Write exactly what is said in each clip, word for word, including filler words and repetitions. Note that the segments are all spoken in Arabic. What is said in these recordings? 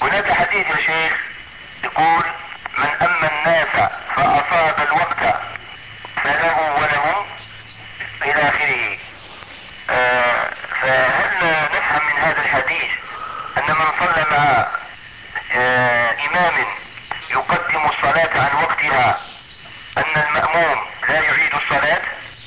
هناك حديث يا شيخ يقول: من أما الناس فأصاب الوقت فله ولهم إلى آخره. آه فهل نفهم من هذا الحديث أن من صلى مع آه إمام يقدم الصلاة عن وقتها أن المأموم لا يعيد الصلاة؟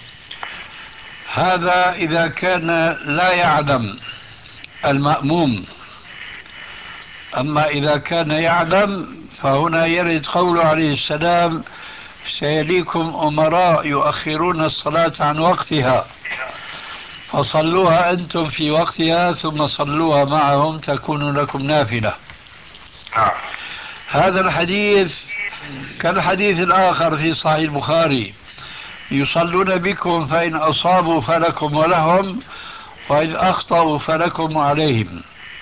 هذا إذا كان لا يعلم المأموم. أما إذا كان يعلم فهنا يرد قوله عليه السلام: سيليكم أمراء يؤخرون الصلاة عن وقتها فصلوها أنتم في وقتها ثم صلوها معهم تكون لكم نافلة. نعم. هذا الحديث كالحديث الآخر في صحيح البخاري: يصلون بكم فإن أصابوا فلكم ولهم وإن أخطأوا فلكم وعليهم.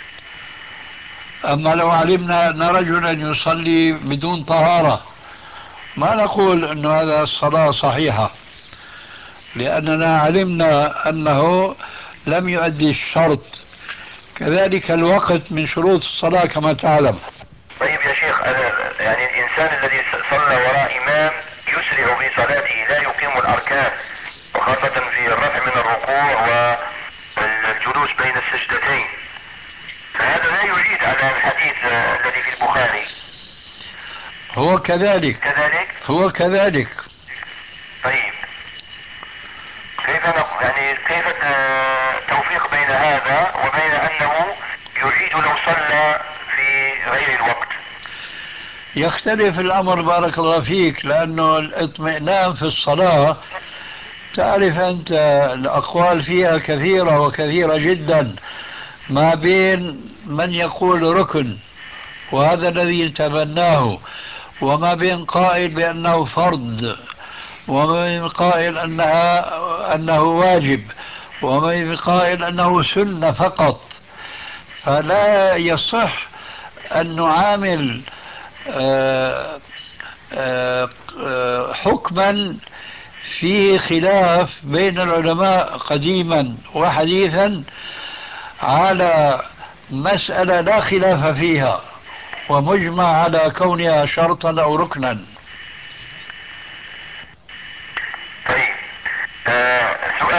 أما لو علمنا أن رجلا يصلي بدون طهارة ما نقول أن هذا الصلاة صحيحة، لأننا علمنا أنه لم يؤدي الشرط. كذلك الوقت من شروط الصلاة كما تعلم. طيب يا شيخ، أنا يعني الإنسان الذي صلى وراء إمام يسرع في صلاته لا يقيم الأركان، وخاصة في الرفع من الركوع والجلوس بين السجدتين، فهذا لا يعيد على الحديث الذي في البخاري. هو كذلك. كذلك. هو كذلك. طيب كيف نق... يعني كيف التوفيق بين هذا وبين أنه يعيد لو صلى في غير الوقت؟ يختلف الأمر بارك الله فيك، لأنه الاطمئنان في الصلاة تعرف أنت الأقوال فيها كثيرة وكثيرة جدا، ما بين من يقول ركن وهذا الذي تبناه، وما بين قائل بأنه فرض، وما بين قائل أنها أنه واجب، وما بين قائل أنه سنة فقط. فلا يصح أن نعامل آه، آه، آه، حكما فيه خلاف بين العلماء قديما وحديثا على مسألة لا خلاف فيها ومجمع على كونها شرطا أو ركنا. طيب آه سؤال